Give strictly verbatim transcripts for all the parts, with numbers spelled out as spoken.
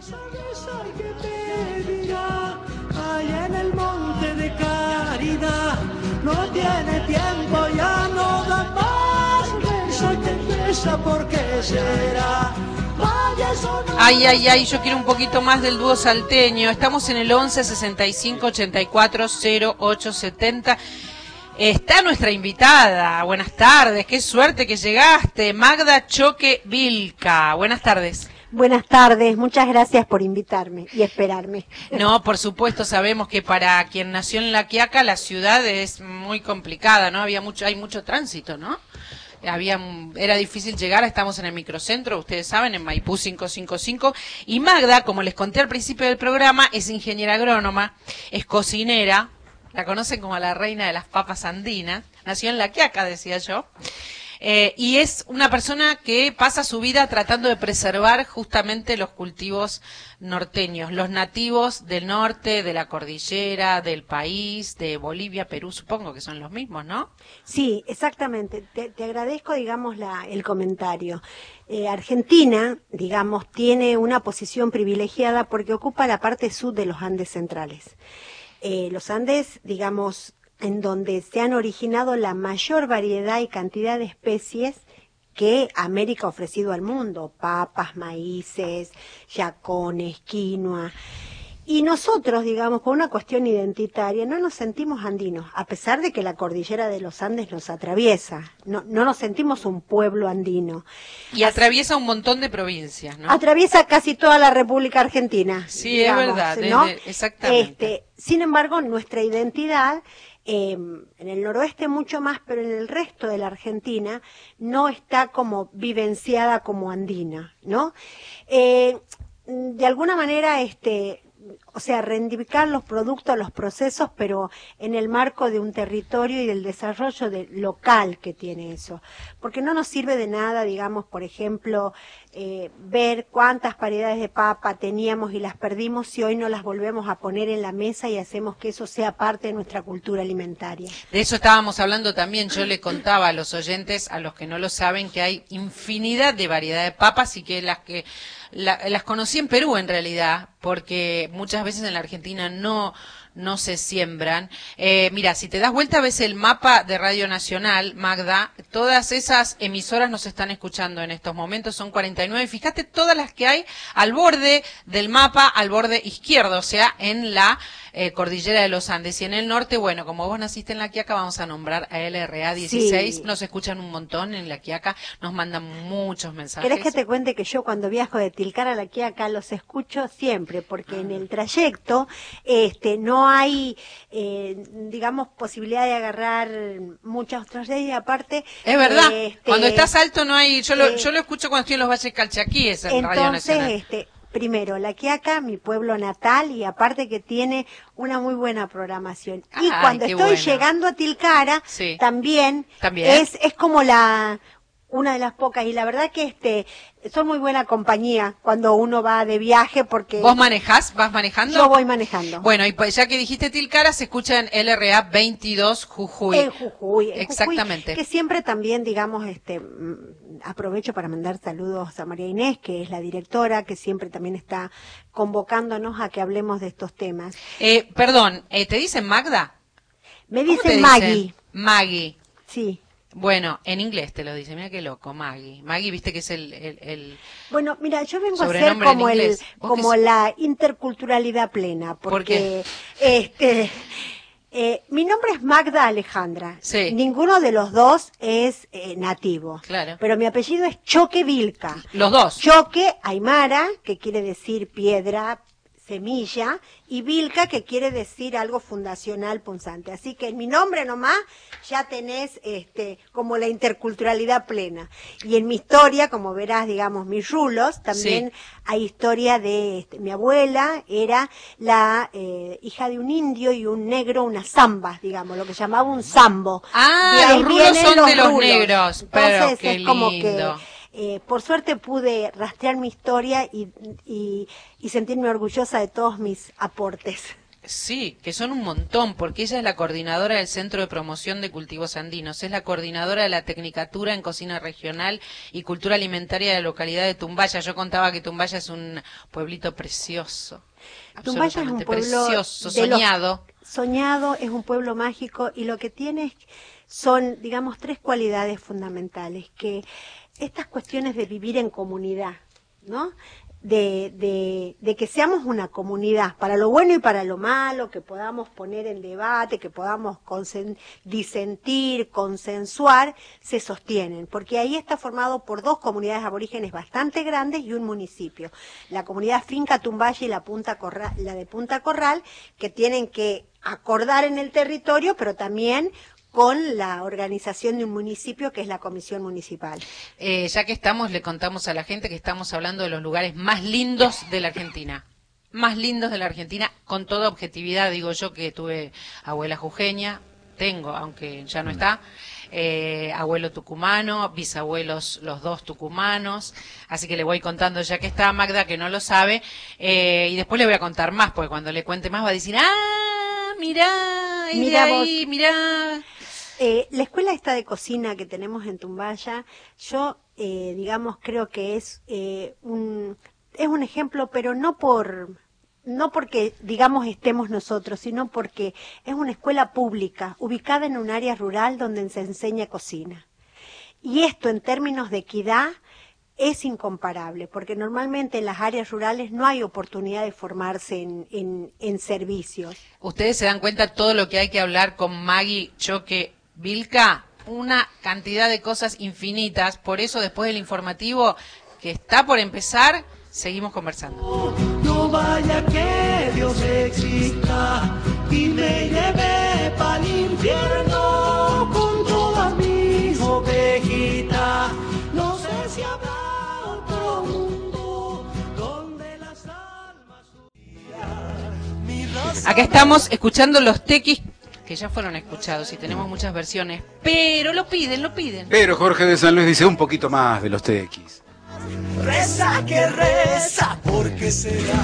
Soy que te dirá, allá en el monte de Caridad, no tiene tiempo, ya no da más, reza que reza, ¿por qué será? Ay, ay, ay, yo quiero un poquito más del dúo salteño. Estamos en el once sesenta y cinco ochenta y cuatro cero ocho setenta. Está nuestra invitada. Buenas tardes, qué suerte que llegaste. Magda Choque Vilca. Buenas tardes. Buenas tardes, muchas gracias por invitarme y esperarme. No, por supuesto, sabemos que para quien nació en La Quiaca la ciudad es muy complicada, ¿no? Había mucho, hay mucho tránsito, ¿no? Había, era difícil llegar, estamos en el microcentro, ustedes saben, en Maipú quinientos cincuenta y cinco, y Magda, como les conté al principio del programa, es ingeniera agrónoma, es cocinera, la conocen como la reina de las papas andinas, nació en La Quiaca, decía yo, eh, y es una persona que pasa su vida tratando de preservar justamente los cultivos norteños, los nativos del norte, de la cordillera, del país, de Bolivia, Perú, supongo que son los mismos, ¿no? Sí, exactamente. Te, te agradezco, digamos, la, el comentario. Eh, Argentina, digamos, tiene una posición privilegiada porque ocupa la parte sur de los Andes centrales. Eh, los Andes, digamos, en donde se han originado la mayor variedad y cantidad de especies que América ha ofrecido al mundo, papas, maíces, yacones, quinoa. Y nosotros, digamos, por una cuestión identitaria, no nos sentimos andinos, a pesar de que la cordillera de los Andes nos atraviesa. No, no nos sentimos un pueblo andino. Y atraviesa un montón de provincias, ¿no? Atraviesa casi toda la República Argentina. Sí, digamos, es verdad, ¿no? desde, exactamente. Este, sin embargo, nuestra identidad, eh, en el noroeste mucho más, pero en el resto de la Argentina, no está como vivenciada como andina, ¿no? Eh, de alguna manera, este... o sea, reivindicar los productos, los procesos, pero en el marco de un territorio y del desarrollo de, local que tiene eso. Porque no nos sirve de nada, digamos, por ejemplo, eh, ver cuántas variedades de papa teníamos y las perdimos si hoy no las volvemos a poner en la mesa y hacemos que eso sea parte de nuestra cultura alimentaria. De eso estábamos hablando también. Yo le contaba a los oyentes, a los que no lo saben, que hay infinidad de variedad de papas y que las que la, las conocí en Perú en realidad, porque muchas veces en la Argentina no no se siembran. Eh, mira, si te das vuelta ves el mapa de Radio Nacional, Magda, todas esas emisoras nos están escuchando en estos momentos, son cuarenta y nueve, fíjate todas las que hay al borde del mapa, al borde izquierdo, o sea, en la eh, cordillera de los Andes. Y en el norte, bueno, como vos naciste en La Quiaca, vamos a nombrar a L R A dieciséis, sí. Nos escuchan un montón en La Quiaca, nos mandan muchos mensajes. ¿Querés que te cuente que yo cuando viajo de Tilcara a La Quiaca los escucho siempre? Porque ah. en el trayecto este no hay, eh, digamos, posibilidad de agarrar muchas otras leyes, y aparte... Es verdad, este, cuando estás alto no hay, yo lo, eh, yo lo escucho cuando estoy en los Valles Calchaquíes en entonces, Radio Nacional. este, primero, La Quiaca, mi pueblo natal, y aparte que tiene una muy buena programación. Y Ay, cuando estoy bueno. llegando a Tilcara, sí. también, ¿También? es es como la... una de las pocas, y la verdad que este son muy buena compañía cuando uno va de viaje porque... ¿Vos manejás? ¿Vas manejando? Yo voy manejando. Bueno, y pues ya que dijiste Tilcara, se escucha en L R A veintidós Jujuy. En Jujuy. En Exactamente. Jujuy, que siempre también, digamos, este aprovecho para mandar saludos a María Inés, que es la directora, que siempre también está convocándonos a que hablemos de estos temas. Eh, perdón, eh, ¿te dicen Magda? Me dicen Maggie. Dicen? Maggie. Sí. Bueno, en inglés te lo dice, mira qué loco, Maggie. Maggie, viste que es el... el, el bueno, mira, yo vengo a ser como el como la interculturalidad plena, porque ¿Por qué? este eh, mi nombre es Magda Alejandra. Sí. Ninguno de los dos es eh, nativo. Claro. Pero mi apellido es Choque Vilca. Los dos. Choque Aymara, que quiere decir piedra, semilla, y Vilca, que quiere decir algo fundacional punzante. Así que en mi nombre nomás ya tenés este como la interculturalidad plena. Y en mi historia, como verás, digamos, mis rulos, también sí. hay historia de este, mi abuela era la eh, hija de un indio y un negro, una zamba, digamos, lo que llamaba un zambo. Ah, los rulos son los de los rulos. negros. Entonces, pero qué es como lindo. que Eh, por suerte pude rastrear mi historia y, y, y sentirme orgullosa de todos mis aportes. Sí, que son un montón, porque ella es la coordinadora del Centro de Promoción de Cultivos Andinos, es la coordinadora de la Tecnicatura en Cocina Regional y Cultura Alimentaria de la localidad de Tumbaya. Yo contaba que Tumbaya es un pueblito precioso, Tumbaya es un pueblo precioso, soñado. Los, soñado, es un pueblo mágico y lo que tiene son, digamos, tres cualidades fundamentales, que estas cuestiones de vivir en comunidad, ¿no? De, de, de que seamos una comunidad, para lo bueno y para lo malo, que podamos poner en debate, que podamos consen, disentir, consensuar, se sostienen, porque ahí está formado por dos comunidades aborígenes bastante grandes y un municipio, la comunidad Finca Tumbaya y la, Punta Corral, la de Punta Corral, que tienen que acordar en el territorio, pero también con la organización de un municipio que es la Comisión Municipal. Eh, ya que estamos, le contamos a la gente que estamos hablando de los lugares más lindos de la Argentina. Más lindos de la Argentina, con toda objetividad, digo yo que tuve abuela jujeña, tengo, aunque ya no está, eh, abuelo tucumano, bisabuelos los dos tucumanos, así que le voy contando ya que está Magda, que no lo sabe, eh, y después le voy a contar más, porque cuando le cuente más va a decir, ah, mirá, es Mirá de ahí, vos. mirá. Eh, la escuela esta de cocina que tenemos en Tumbaya, yo, eh, digamos, creo que es eh, un es un ejemplo, pero no por no porque, digamos, estemos nosotros, sino porque es una escuela pública, ubicada en un área rural donde se enseña cocina. Y esto, en términos de equidad, es incomparable, porque normalmente en las áreas rurales no hay oportunidad de formarse en, en, en servicios. Ustedes se dan cuenta todo lo que hay que hablar con Maggie Choque Vilca, una cantidad de cosas infinitas, por eso después del informativo que está por empezar, seguimos conversando. No vaya que Dios exista y me lleve pa'l infierno con toda mi ovejita. No sé si habrá otro mundo donde las almas huyan. Acá estamos escuchando los tequis que ya fueron escuchados y tenemos muchas versiones, pero lo piden, lo piden. Pero Jorge de San Luis dice un poquito más de los tequis. Reza que reza, porque será.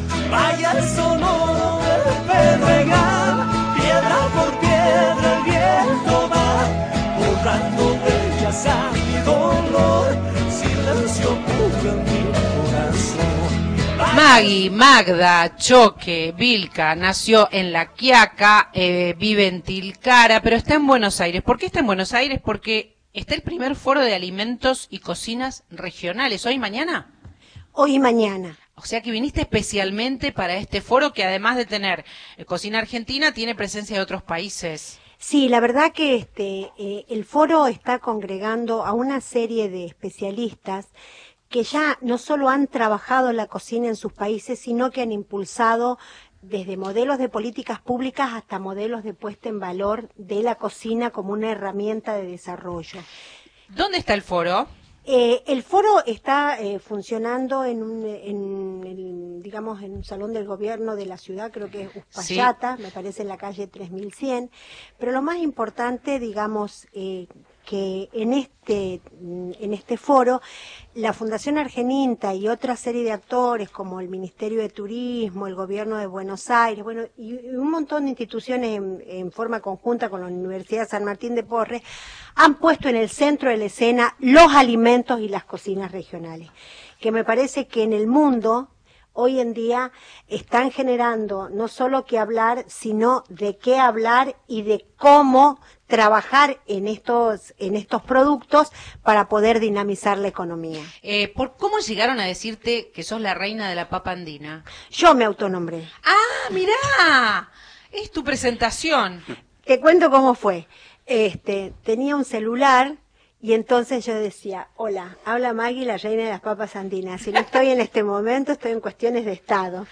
Vaya el sonoro del pedregal, piedra por piedra el viento va, borrando huellas a mi dolor, silencio puro en mi corazón. Maggie, Magda, Choque, Vilca, nació en La Quiaca, eh, vive en Tilcara, pero está en Buenos Aires. ¿Por qué está en Buenos Aires? Porque está el primer foro de alimentos y cocinas regionales. ¿Hoy y mañana? Hoy y mañana. O sea que viniste especialmente para este foro que además de tener eh, cocina argentina, tiene presencia de otros países. Sí, la verdad que este eh, el foro está congregando a una serie de especialistas que ya no solo han trabajado la cocina en sus países, sino que han impulsado desde modelos de políticas públicas hasta modelos de puesta en valor de la cocina como una herramienta de desarrollo. ¿Dónde está el foro? Eh, el foro está eh, funcionando en un, en, en, digamos, en un salón del gobierno de la ciudad, creo que es Uspallata, sí. Me parece en la calle tres mil cien, pero lo más importante, digamos, eh, que en este en este foro la Fundación Argeninta y otra serie de actores como el Ministerio de Turismo, el Gobierno de Buenos Aires, bueno, y un montón de instituciones en, en forma conjunta con la Universidad San Martín de Porres han puesto en el centro de la escena los alimentos y las cocinas regionales, que me parece que en el mundo hoy en día están generando no solo qué hablar, sino de qué hablar y de cómo trabajar en estos en estos productos para poder dinamizar la economía. Eh, ¿por cómo llegaron a decirte que sos la reina de la papa andina? Yo me autonombré. ¡Ah, mirá! Es tu presentación. Te cuento cómo fue. Este, tenía un celular y entonces yo decía, hola, habla Maggie, la reina de las papas andinas. Si no estoy en este momento, estoy en cuestiones de Estado.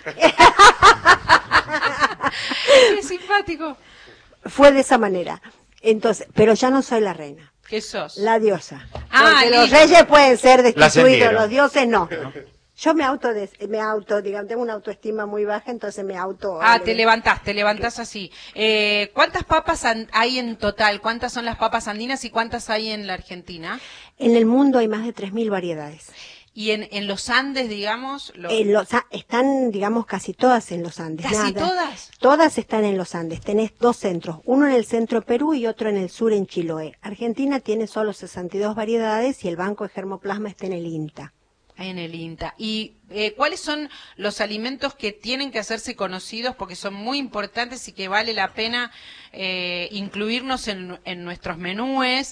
¡Qué simpático! Fue de esa manera. Entonces, pero ya no soy la reina. ¿Qué sos? La diosa. Ah, porque los listo. reyes pueden ser destituidos, ascendieron. los dioses no. Yo me auto, des- me auto, digamos, tengo una autoestima muy baja, entonces me auto. Ah, te levantás, te levantás así. Eh, ¿Cuántas papas an- hay en total? ¿Cuántas son las papas andinas y cuántas hay en la Argentina? En el mundo hay más de tres mil variedades. Y en, en los Andes, digamos... Lo... En los, están, digamos, casi todas en los Andes. ¿Casi nada. todas? Todas están en los Andes. Tenés dos centros, uno en el centro de Perú y otro en el sur en Chiloé. Argentina tiene solo sesenta y dos variedades y el Banco de Germoplasma está en el INTA. En el INTA. ¿Y eh, cuáles son los alimentos que tienen que hacerse conocidos porque son muy importantes y que vale la pena eh, incluirnos en, en nuestros menúes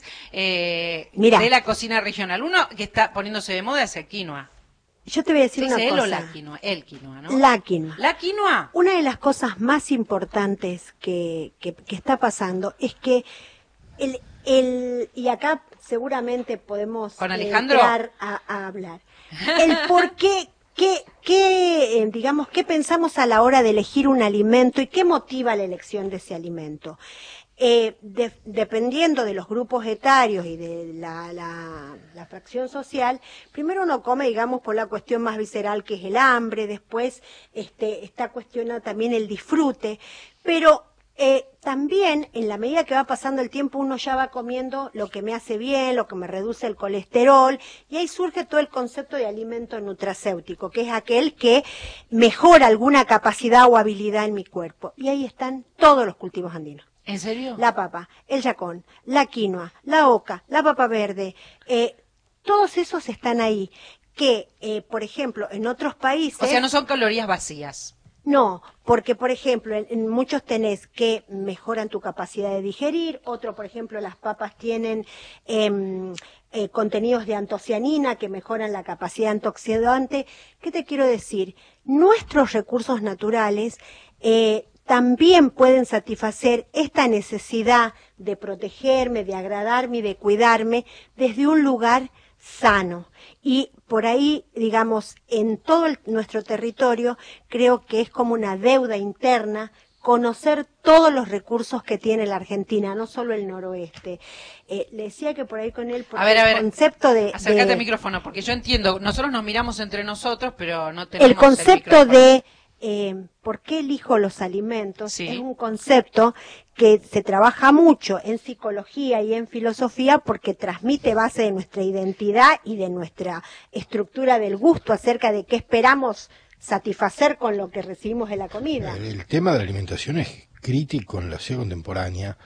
eh, de la cocina regional? Uno que está poniéndose de moda es el quinoa. Yo te voy a decir ¿Se una dice cosa. él o la quinoa? El quinoa, ¿no? La quinoa. ¿La quinoa? Una de las cosas más importantes que, que, que está pasando es que el, el y acá seguramente podemos ¿Con Alejandro? entrar a, a hablar. El por qué, qué, qué, eh, digamos, qué pensamos a la hora de elegir un alimento y qué motiva la elección de ese alimento. Eh, de, dependiendo de los grupos etarios y de la, la, la fracción social, primero uno come, digamos, por la cuestión más visceral que es el hambre, después este, está cuestionado también el disfrute, pero Eh, también, en la medida que va pasando el tiempo, uno ya va comiendo lo que me hace bien, lo que me reduce el colesterol, y ahí surge todo el concepto de alimento nutracéutico, que es aquel que mejora alguna capacidad o habilidad en mi cuerpo. Y ahí están todos los cultivos andinos. ¿En serio? La papa, el yacón, la quinoa, la oca, la papa verde, eh, todos esos están ahí, que, eh, por ejemplo, en otros países... O sea, no son calorías vacías. No, porque por ejemplo, en, en muchos tenés que mejoran tu capacidad de digerir, otro por ejemplo las papas tienen eh, eh, contenidos de antocianina que mejoran la capacidad antioxidante. ¿Qué te quiero decir? Nuestros recursos naturales eh, también pueden satisfacer esta necesidad de protegerme, de agradarme y de cuidarme desde un lugar sano. Y por ahí, digamos, en todo el, nuestro territorio, creo que es como una deuda interna conocer todos los recursos que tiene la Argentina, no solo el noroeste. Eh, le decía que por ahí con él, porque a ver, a ver, el concepto de... acércate de, al micrófono, porque yo entiendo, nosotros nos miramos entre nosotros, pero no tenemos el concepto el de eh, por qué elijo los alimentos, sí. Es un concepto que se trabaja mucho en psicología y en filosofía porque transmite base de nuestra identidad y de nuestra estructura del gusto acerca de qué esperamos satisfacer con lo que recibimos de la comida. El, el tema de la alimentación es crítico en la sociedad contemporánea.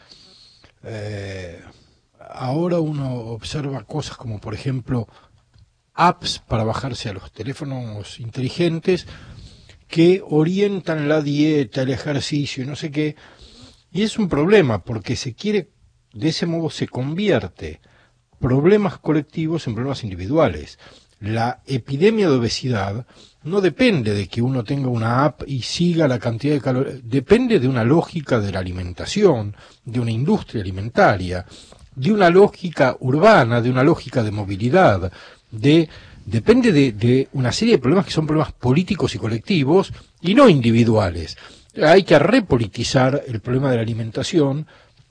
Eh, ahora uno observa cosas como, por ejemplo, apps para bajarse a los teléfonos inteligentes que orientan la dieta, el ejercicio y no sé qué. Y es un problema porque se quiere, de ese modo se convierte problemas colectivos en problemas individuales. La epidemia de obesidad no depende de que uno tenga una app y siga la cantidad de calorías, depende de una lógica de la alimentación, de una industria alimentaria, de una lógica urbana, de una lógica de movilidad, de depende de, de una serie de problemas que son problemas políticos y colectivos y no individuales. Hay que repolitizar el problema de la alimentación,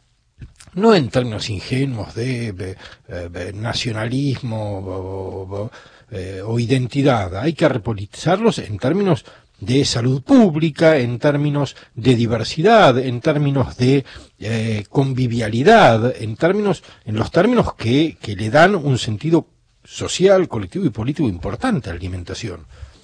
no en términos ingenuos de, de, de nacionalismo o, o, eh, o identidad, hay que repolitizarlos en términos de salud pública, en términos de diversidad, en términos de eh, convivialidad, en términos, en los términos que, que le dan un sentido social, colectivo y político importante a la alimentación.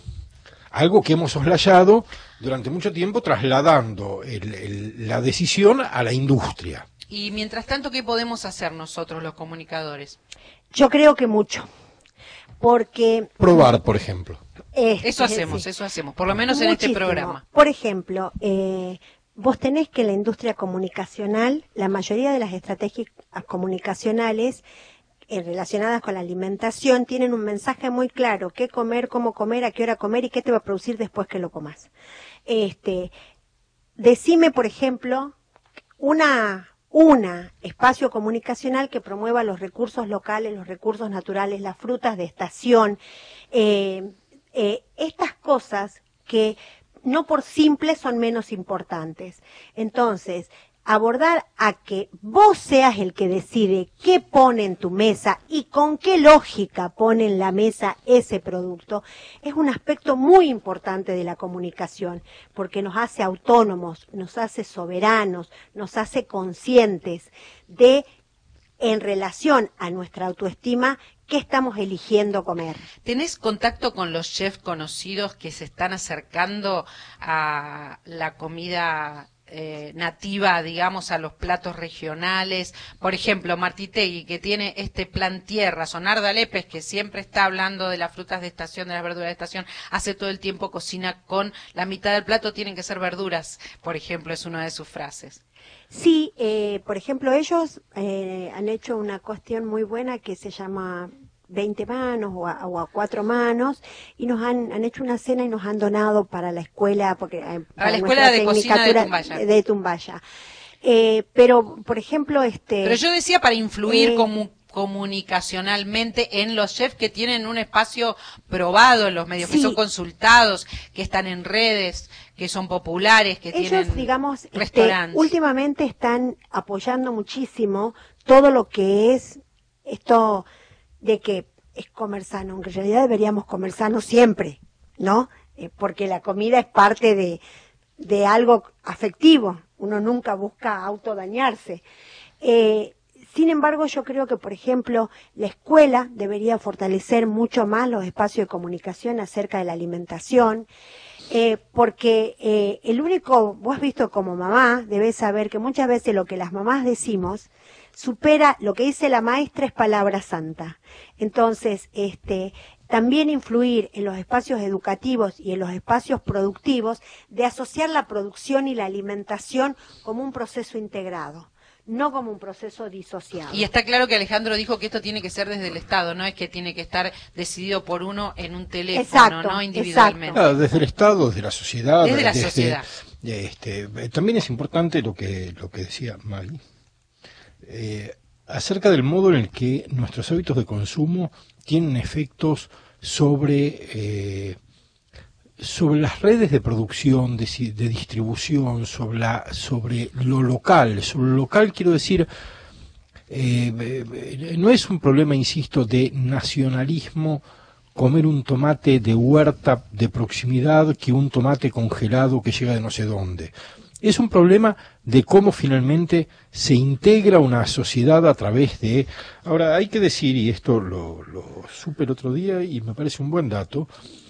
Algo que hemos soslayado durante mucho tiempo trasladando el, el, la decisión a la industria. Y mientras tanto, ¿qué podemos hacer nosotros los comunicadores? Yo creo que mucho, porque... Probar, por ejemplo. Este, eso hacemos, sí. eso hacemos, por lo menos Muchísimo. En este programa. Por ejemplo, eh, vos tenés que en la industria comunicacional, la mayoría de las estrategias comunicacionales eh, relacionadas con la alimentación tienen un mensaje muy claro: qué comer, cómo comer, a qué hora comer y qué te va a producir después que lo comas. Este, decime, por ejemplo, una... una espacio comunicacional que promueva los recursos locales, los recursos naturales, las frutas de estación, eh, eh, estas cosas que no por simples son menos importantes. Entonces, abordar a que vos seas el que decide qué pone en tu mesa y con qué lógica pone en la mesa ese producto es un aspecto muy importante de la comunicación, porque nos hace autónomos, nos hace soberanos, nos hace conscientes de, en relación a nuestra autoestima, qué estamos eligiendo comer. ¿Tenés contacto con los chefs conocidos que se están acercando a la comida eh, nativa, digamos, a los platos regionales? Por ejemplo, Martitegui, que tiene este plan tierra, Sonarda Lépez, que siempre está hablando de las frutas de estación, de las verduras de estación, hace todo el tiempo cocina con la mitad del plato tienen que ser verduras, por ejemplo, es una de sus frases. Sí, eh, por ejemplo, ellos eh, han hecho una cuestión muy buena que se llama veinte manos o a, o a cuatro manos, y nos han, han hecho una cena y nos han donado para la escuela, porque eh, para la escuela de cocina de Tumbaya. De Tumbaya. Eh, pero, por ejemplo, este... Pero yo decía para influir eh, como comunicacionalmente en los chefs que tienen un espacio probado en los medios, sí, que son consultados, que están en redes, que son populares, que ellos, tienen digamos, restaurantes. Este, últimamente están apoyando muchísimo todo lo que es esto de que es comer sano, aunque en realidad deberíamos comer sano siempre, ¿no? Eh, porque la comida es parte de, de algo afectivo, uno nunca busca autodañarse. Eh, Sin embargo, yo creo que, por ejemplo, la escuela debería fortalecer mucho más los espacios de comunicación acerca de la alimentación, eh, porque eh, el único, vos has visto como mamá, debes saber que muchas veces lo que las mamás decimos supera lo que dice la maestra, es palabra santa. Entonces, este, también influir en los espacios educativos y en los espacios productivos de asociar la producción y la alimentación como un proceso integrado, no como un proceso disociado. Y está claro que Alejandro dijo que esto tiene que ser desde el Estado, no es que tiene que estar decidido por uno en un teléfono, exacto, no individualmente. Claro, desde el Estado, desde la sociedad. Desde la desde, sociedad. Este, también es importante lo que, lo que decía Maggie, eh, acerca del modo en el que nuestros hábitos de consumo tienen efectos sobre... Eh, sobre las redes de producción, de, de distribución, sobre, la, sobre lo local. Sobre lo local quiero decir, eh, eh, no es un problema, insisto, de nacionalismo comer un tomate de huerta de proximidad que un tomate congelado que llega de no sé dónde. Es un problema de cómo finalmente se integra una sociedad a través de... Ahora, hay que decir, y esto lo, lo supe el otro día y me parece un buen dato,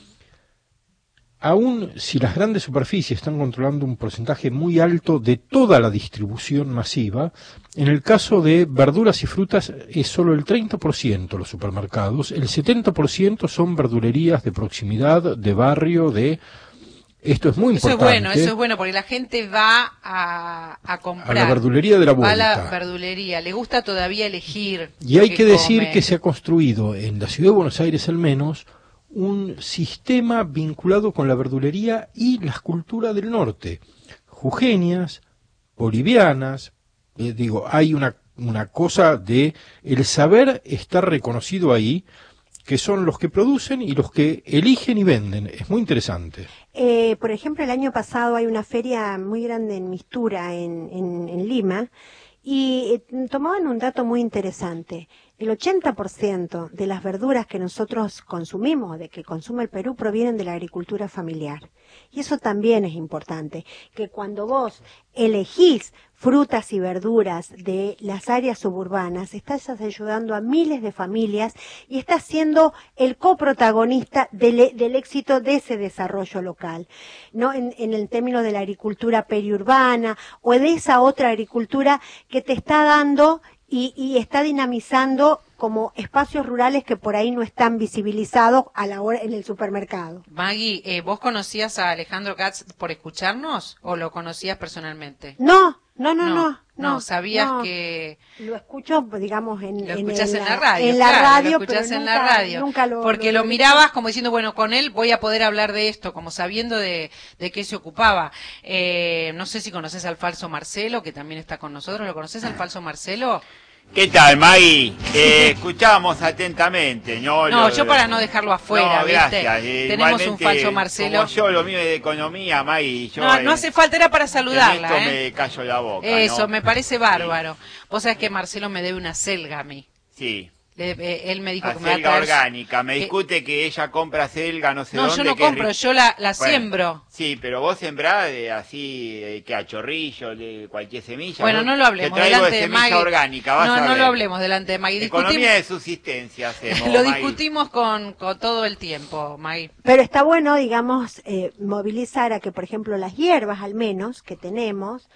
aún si las grandes superficies están controlando un porcentaje muy alto de toda la distribución masiva, en el caso de verduras y frutas es solo el treinta por ciento los supermercados, el setenta por ciento son verdulerías de proximidad, de barrio, de... Esto es muy eso importante. Eso es bueno, eso es bueno, porque la gente va a, a comprar. A la verdulería de la vuelta. Va a la verdulería, le gusta todavía elegir. Y hay que, que decir come. que se ha construido en la ciudad de Buenos Aires al menos un sistema vinculado con la verdulería y las culturas del norte, jujeñas, bolivianas, eh, digo, hay una, una cosa de el saber estar reconocido ahí, que son los que producen y los que eligen y venden. Es muy interesante. Eh, por ejemplo, el año pasado hay una feria muy grande en Mistura, en, en, en Lima, y eh, tomaban un dato muy interesante. El ochenta por ciento de las verduras que nosotros consumimos, de que consume el Perú, provienen de la agricultura familiar. Y eso también es importante, que cuando vos elegís frutas y verduras de las áreas suburbanas, estás ayudando a miles de familias y estás siendo el coprotagonista del, del éxito de ese desarrollo local, ¿no? En, en el término de la agricultura periurbana o de esa otra agricultura que te está dando y, y está dinamizando como espacios rurales que por ahí no están visibilizados a la hora en el supermercado. Maggie, eh, ¿vos conocías a Alejandro Katz por escucharnos o lo conocías personalmente? No, no, no, no. No, no, no sabías no. que... Lo escucho, digamos, en, Lo en, escuchás en, en la, la radio, en la claro, radio, lo escuchás pero en nunca, la radio, nunca lo, porque lo, lo mirabas como diciendo, bueno, con él voy a poder hablar de esto, como sabiendo de, de qué se ocupaba. Eh, no sé si conoces al falso Marcelo, que también está con nosotros. ¿Lo conoces al falso Marcelo? ¿Qué tal, Maggie? Eh, escuchábamos atentamente, ¿no? No, Lo, yo para no dejarlo afuera, no, ¿viste? Gracias. Eh, Tenemos un falso Marcelo. Como yo, lo mío es de economía, Maggie. Yo, no, no eh, hace falta, era para saludarla, en esto ¿eh? me callo la boca, Eso, ¿no? me parece bárbaro. Vos sabés que Marcelo me debe una selga a mí. Sí. Le- eh, él me dijo que me va a Acelga traer... orgánica. Me que- discute que ella compra acelga, no sé No, dónde. yo no que es compro, ri- yo la, la Bueno, siembro. Sí, pero vos sembrás de así, eh, que a chorrillo, de cualquier semilla. Bueno, Vos- no lo hablemos Te traigo delante de de semilla Maggie. orgánica, vas No, a no ver. lo hablemos delante de Maggie. Economía Discutim- de subsistencia hacemos. Lo Maggie. discutimos con, con todo el tiempo, Maggie. Pero está bueno, digamos, eh, movilizar a que, por ejemplo, las hierbas al menos que tenemos,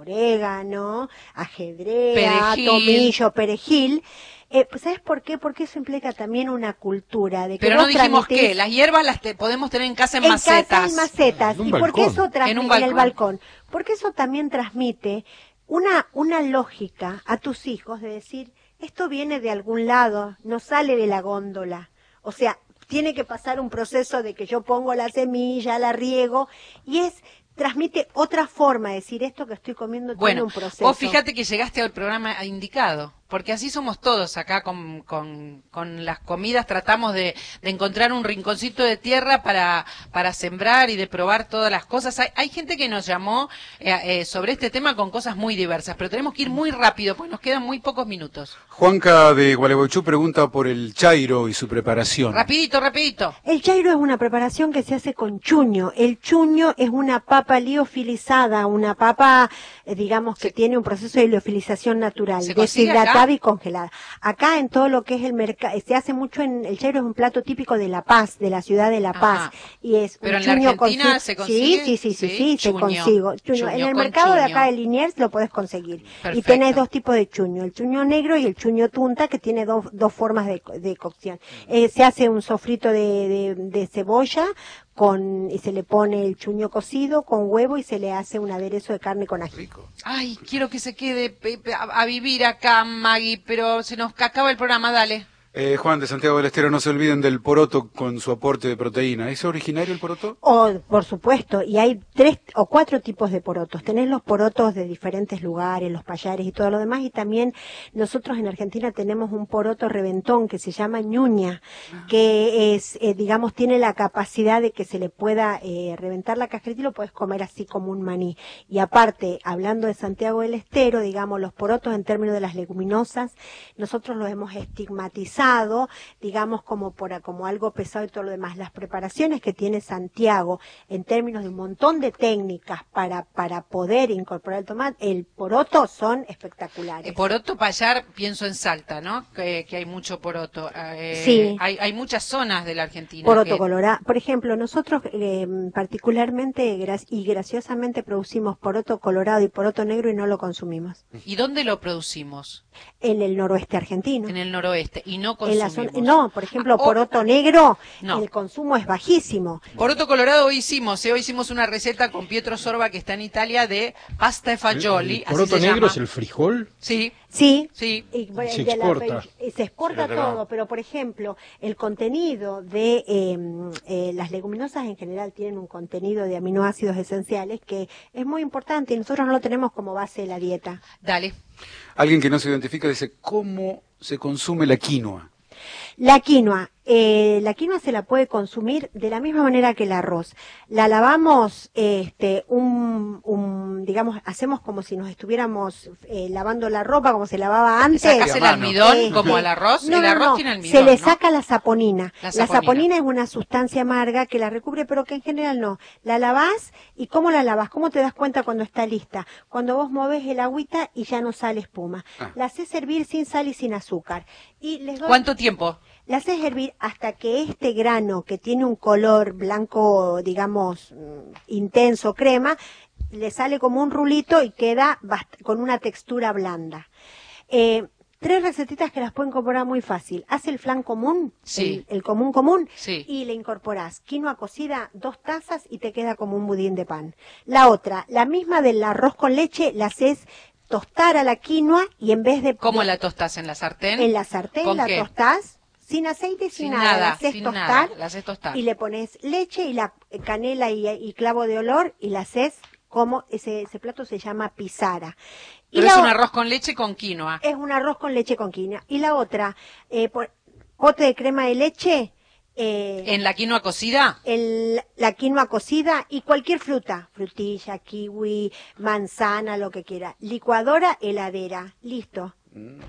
orégano, ajedrea, Perejil. tomillo, perejil, eh, pues, ¿sabes por qué? Porque eso implica también una cultura de que Pero no vos dijimos transmitís- que las hierbas las te- podemos tener en casa en, en macetas. casa en macetas. En un ¿Y por qué balcón. eso transmite En un en el balcón. balcón? Porque eso también transmite una, una lógica a tus hijos de decir, esto viene de algún lado, no sale de la góndola. O sea, tiene que pasar un proceso de que yo pongo la semilla, la riego, y es, transmite otra forma de decir esto que estoy comiendo tiene Bueno, un proceso. vos fíjate que llegaste al programa indicado, porque así somos todos acá con, con, con las comidas, tratamos de, de encontrar un rinconcito de tierra para, para sembrar y de probar todas las cosas. Hay, hay gente que nos llamó eh, eh, sobre este tema con cosas muy diversas, pero tenemos que ir muy rápido, porque nos quedan muy pocos minutos. Juanca de Gualeguaychú pregunta por el chairo y su preparación. Rapidito, rapidito. El chairo es una preparación que se hace con chuño. El chuño es una papa liofilizada, una papa, eh, digamos, que tiene un proceso de liofilización natural, ¿Se consigue deshidratada acá? y congelada. Acá en todo lo que es el mercado, se hace mucho en, el chairo es un plato típico de La Paz, de la ciudad de La Paz. Ajá. Y es Pero un en la chuño Argentina consi- se consigue, Sí, sí, sí, sí, sí, sí, se chuño. consigo. Chuño. Chuño En el con mercado de chuño. acá de Liniers lo podés conseguir. Y Perfecto. tenés dos tipos de chuño, el chuño negro y el chuño tunta, que tiene dos, dos formas de, de cocción. Eh, se hace un sofrito de, de, de cebolla, con, y se le pone el chuño cocido con huevo y se le hace un aderezo de carne con ají. Ay, quiero que se quede pe- pe- a, a vivir acá, Maggie, pero se nos acaba el programa, dale. Eh, Juan de Santiago del Estero, no se olviden del poroto con su aporte de proteína. ¿Es originario el poroto? O, por supuesto, y hay tres o cuatro tipos de porotos. Tenés los porotos de diferentes lugares, los payares y todo lo demás, y también nosotros en Argentina tenemos un poroto reventón que se llama ñuña, que es, eh, digamos, tiene la capacidad de que se le pueda eh, reventar la cascarita y lo puedes comer así como un maní. Y aparte, hablando de Santiago del Estero, digamos, los porotos en términos de las leguminosas, nosotros los hemos estigmatizado, digamos, como por como algo pesado y todo lo demás. Las preparaciones que tiene Santiago en términos de un montón de técnicas para para poder incorporar el tomate, el poroto, son espectaculares. Eh, poroto payar, pienso en Salta, ¿no? Que, que hay mucho poroto. Eh, Sí. Hay, hay muchas zonas de la Argentina. Poroto que- colorado. Por ejemplo, nosotros eh, particularmente gra- y graciosamente producimos poroto colorado y poroto negro y no lo consumimos. ¿Y dónde lo producimos? En el noroeste argentino. En el noroeste. Y no En la consumimos. zona, no, por ejemplo, Ah, oh, poroto negro, No. el consumo es bajísimo. Poroto colorado hoy hicimos, ¿eh? Hoy hicimos una receta con Pietro Sorba, que está en Italia, de pasta de fagioli. ¿El así poroto se negro llama. es el frijol? Sí, Sí. sí. Y, bueno, Se de la exporta. fe- y se exporta Se lo todo, pero por ejemplo, el contenido de eh, eh, las leguminosas en general tienen un contenido de aminoácidos esenciales que es muy importante y nosotros no lo tenemos como base de la dieta. Dale. Alguien que no se identifica dice, ¿cómo se consume la quinoa? La quinoa, eh, la quinoa se la puede consumir de la misma manera que el arroz. La lavamos, este, un, un, digamos, hacemos como si nos estuviéramos eh, lavando la ropa, como se lavaba antes. ¿Sacás el mano. almidón Este, como al arroz? no, el no, arroz no, tiene almidón, se le ¿no? saca la saponina. La La saponina. saponina es una sustancia amarga que la recubre, pero que en general no. La lavás, ¿y cómo la lavas? ¿Cómo te das cuenta cuando está lista? Cuando vos movés el agüita y ya no sale espuma. Ah. La haces hervir sin sal y sin azúcar. Y les doy... ¿Cuánto tiempo? La haces hervir hasta que este grano, que tiene un color blanco, digamos, mm, intenso, crema, le sale como un rulito y queda bast- con una textura blanda. Eh, tres recetitas que las pueden incorporar muy fácil. Haz el flan común, Sí. el, el común común, Sí. y le incorporás quinoa cocida, dos tazas y te queda como un budín de pan. La otra, la misma del arroz con leche, la haces tostar a la quinoa y en vez de... ¿Cómo de- la tostás? ¿En la sartén? en la sartén ¿Con la qué? tostás sin aceite y sin, Sin nada, nada, la haces sin tostar, nada, la haces tostar. y le pones leche y la canela y, y clavo de olor y la haces como ese, ese plato se llama pisara. Y Pero la es un o- arroz con leche con quinoa. es un arroz con leche con quinoa. Y la otra, eh, por- pote de crema de leche, eh, ¿En la quinoa cocida? el, la quinoa cocida y cualquier fruta, frutilla, kiwi, manzana, lo que quiera. Licuadora, heladera, listo.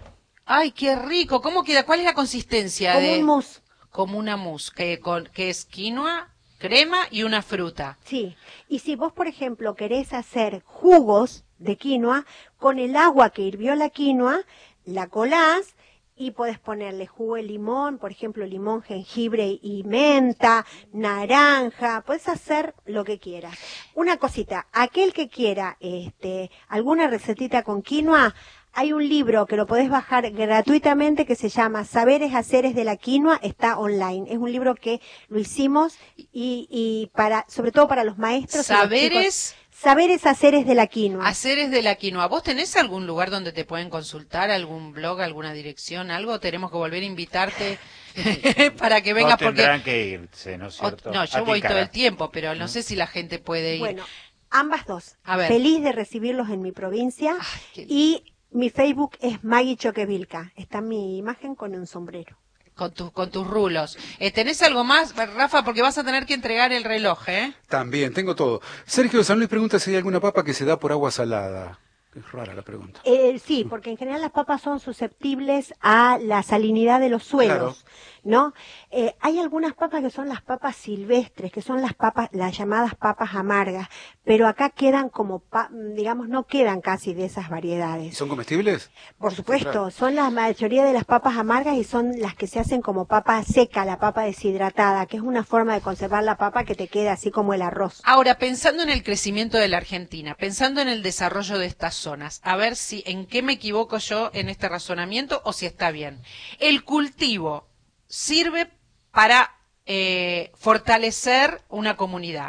Ay, qué rico. ¿Cómo queda? ¿Cuál es la consistencia? Como de... un mousse. Como una mousse, que, con, que es quinoa, crema y una fruta. Sí, y si vos, por ejemplo, querés hacer jugos de quinoa, con el agua que hirvió la quinoa, la colás y podés ponerle jugo de limón, por ejemplo, limón, jengibre y menta, naranja, podés hacer lo que quieras. Una cosita, aquel que quiera este, alguna recetita con quinoa, hay un libro que lo podés bajar gratuitamente que se llama Saberes Haceres de la Quinoa, está online. Es un libro que lo hicimos y, y para, sobre todo para los maestros. Saberes. Y los chicos. Saberes Haceres de la Quinoa. Haceres de la quinoa. ¿Vos tenés algún lugar donde te pueden consultar, algún blog, alguna dirección, algo? Tenemos que volver a invitarte para que vengas Vos tendrán porque que irse, ¿no es cierto? O- no, A yo voy picar. todo el tiempo, pero no sé si la gente puede ir. Bueno, ambas dos. A ver. Feliz de recibirlos en mi provincia. Ay, qué- Y mi Facebook es Maggie Choquevilca. Está mi imagen con un sombrero. Con tus con tus rulos. Eh, ¿Tenés algo más, Rafa? Porque vas a tener que entregar el reloj, ¿eh? También, tengo todo. Sergio de San Luis pregunta si hay alguna papa que se da por agua salada. Es rara la pregunta. Eh, sí, porque en general las papas son susceptibles a la salinidad de los suelos, ¿no? Eh, hay algunas papas que son las papas silvestres, que son las papas, las llamadas papas amargas, pero acá quedan como, pa- digamos, no quedan casi de esas ¿Y variedades. son comestibles? Por supuesto, son la mayoría de las papas amargas y son las que se hacen como papa seca, la papa deshidratada, que es una forma de conservar la papa que te queda así como el arroz. Ahora, pensando en el crecimiento de la Argentina, pensando en el desarrollo de estas zonas, a ver si en qué me equivoco yo en este razonamiento o si está bien. El cultivo sirve para eh, fortalecer una comunidad.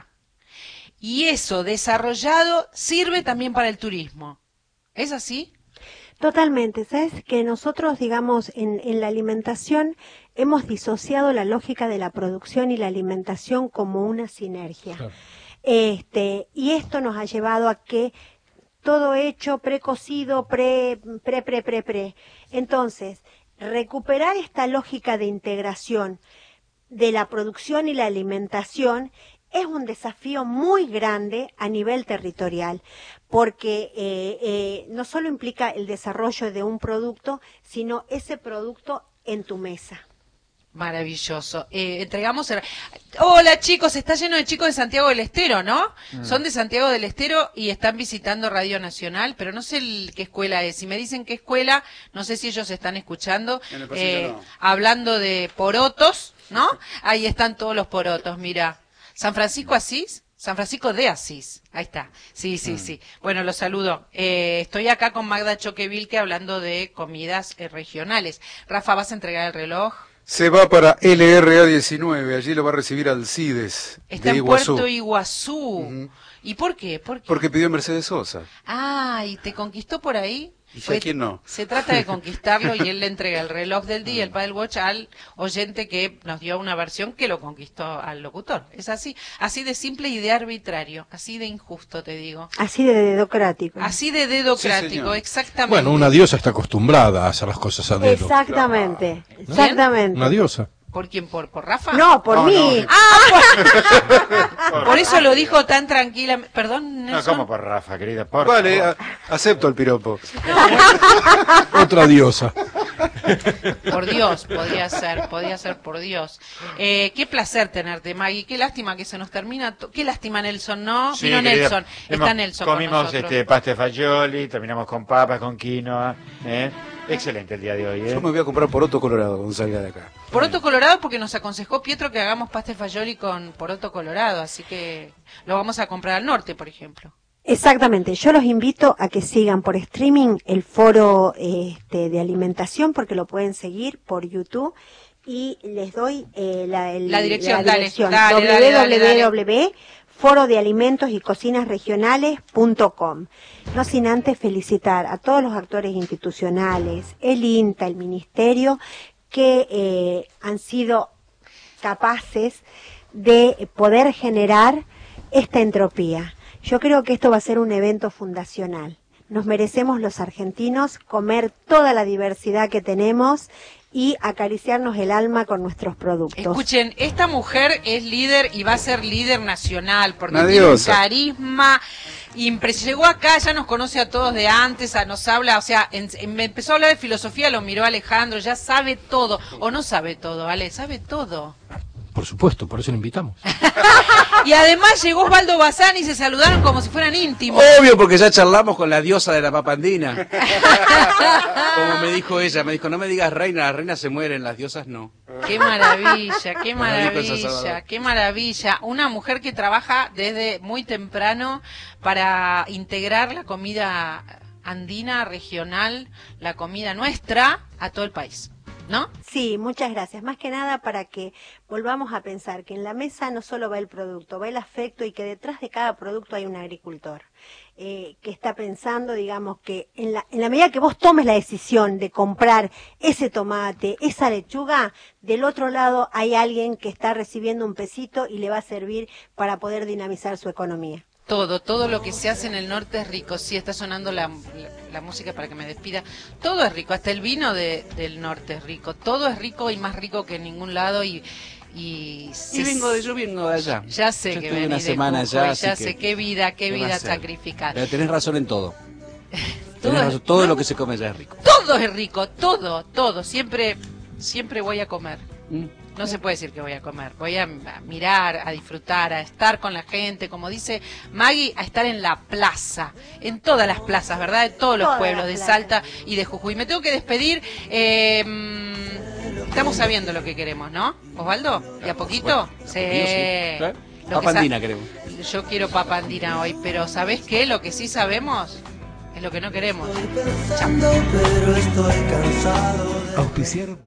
Y eso desarrollado sirve también para el turismo. ¿Es así? Totalmente, ¿sabes? Que nosotros, digamos, en, en la alimentación hemos disociado la lógica de la producción y la alimentación como una sinergia. Claro. Este, y esto nos ha llevado a que todo hecho precocido, pre, pre, pre, pre, pre. Entonces, recuperar esta lógica de integración de la producción y la alimentación es un desafío muy grande a nivel territorial, porque eh, eh, no solo implica el desarrollo de un producto, sino ese producto en tu mesa. Maravilloso. Eh, entregamos el... Hola chicos, está lleno de chicos de Santiago del Estero, ¿no? Mm. Son de Santiago del Estero y están visitando Radio Nacional, pero no sé el- qué escuela es. Si me dicen qué escuela, no sé si ellos están escuchando. En el pasillo no. Hablando de porotos, ¿no? Ahí están todos los porotos, mira. San Francisco Asís. San Francisco de Asís, ahí está, sí, sí, sí. Bueno, los saludo. Eh, estoy acá con Magda Choquevilque hablando de comidas eh, regionales. Rafa, ¿vas a entregar el reloj? Se va para L R A diecinueve, allí lo va a recibir Alcides, Está de en Iguazú. Puerto Iguazú. Ujú. ¿Y por qué? ¿Por qué? Porque pidió Mercedes Sosa. Ah, ¿y te conquistó por ahí? ¿Y si Pues a quién no? Se trata de conquistarlo y él le entrega el reloj del día, el Paddle Watch, al oyente que nos dio una versión que lo conquistó al locutor. Es así, así de simple y de arbitrario, así de injusto, te digo. Así de dedocrático. Así de dedocrático, Sí, señor. exactamente. Bueno, una diosa está acostumbrada a hacer las cosas a dedo. Exactamente, exactamente. Una diosa. ¿Por quién? ¿Por, por Rafa? No, por No, mí. no. Ah, por eso lo dijo tan tranquila. Perdón, No, Nelson. ¿cómo por Rafa, querida? Por Vale, favor. a- acepto el piropo. Otra diosa. Por Dios, podría ser, podría ser por Dios. Eh, qué placer tenerte, Maggie. Qué lástima que se nos termina. to- Qué lástima, Nelson, ¿no? Sí, Vino querida, Nelson. hemos- Está Nelson con Comimos nosotros. este, pasta de fagioli, terminamos con papas, con quinoa. ¿eh? Excelente el día de hoy. ¿eh? Yo me voy a comprar poroto colorado cuando salga de acá. Poroto colorado porque nos aconsejó Pietro que hagamos pasta de fagioli con poroto colorado, así que lo vamos a comprar al norte, por ejemplo. Exactamente, yo los invito a que sigan por streaming el foro este, de alimentación porque lo pueden seguir por YouTube y les doy eh, la, el- La dirección, dale, dirección dale, dale, dale, dale. www foro de alimentos y cocinas regionales punto com. No sin antes felicitar a todos los actores institucionales, el INTA, el Ministerio, que eh, han sido capaces de poder generar esta entropía. Yo creo que esto va a ser un evento fundacional. Nos merecemos los argentinos comer toda la diversidad que tenemos y acariciarnos el alma con nuestros productos. Escuchen, esta mujer es líder y va a ser líder nacional porque Una tiene un diosa. carisma Y impre- llegó acá, ya nos conoce a todos de antes, a, nos habla, o sea, en- en- me empezó a hablar de filosofía, lo miró Alejandro, ya sabe todo, o no sabe todo, ¿vale? Sabe todo. Por supuesto, por eso lo invitamos. Y además llegó Osvaldo Bazán y se saludaron como si fueran íntimos. Obvio, porque ya charlamos con la diosa de la papa andina. Como me dijo ella, me dijo, no me digas reina, las reinas se mueren, las diosas no. Qué maravilla, qué Como dijo el maravilla, Salvador. qué maravilla. Una mujer que trabaja desde muy temprano para integrar la comida andina, regional, la comida nuestra, a todo el país, ¿no? Sí, muchas gracias. Más que nada para que volvamos a pensar que en la mesa no solo va el producto, va el afecto y que detrás de cada producto hay un agricultor eh, que está pensando, digamos, que en la, en la medida que vos tomes la decisión de comprar ese tomate, esa lechuga, del otro lado hay alguien que está recibiendo un pesito y le va a servir para poder dinamizar su economía. Todo, todo lo que se hace en el norte es rico. Sí, está sonando la, la, la música para que me despida. Todo es rico, hasta el vino de, del norte es rico. Todo es rico y más rico que en ningún lado. Y, y, Y se- vengo de, yo vengo de allá. Ya sé Yo que estuve venís una de semana Jujuy, allá, ya así sé, que- qué vida, qué ¿qué va a vida hacer? sacrificada. Pero tenés razón en todo. Todo Tenés es- razón, todo ¿no? lo que se come ya es rico. Todo es rico, todo, todo. Siempre, siempre voy a comer. ¿Mm? No se puede decir que voy a comer, voy a, a mirar, a disfrutar, a estar con la gente, como dice Maggie, a estar en la plaza, en todas las plazas, ¿verdad? De todos los Todas pueblos, las de plazas. Salta y de Jujuy. Me tengo que despedir, eh, mm, estamos sabiendo lo que queremos, ¿no, Osvaldo? ¿Y a poquito? supuesto, Sí. a poquito sí. ¿Eh? Lo que Papa sa- andina queremos. Yo quiero papa andina hoy, pero ¿sabés qué? Lo que sí sabemos es lo que no queremos. Pensando, pero estoy cansado de... Auspiciaron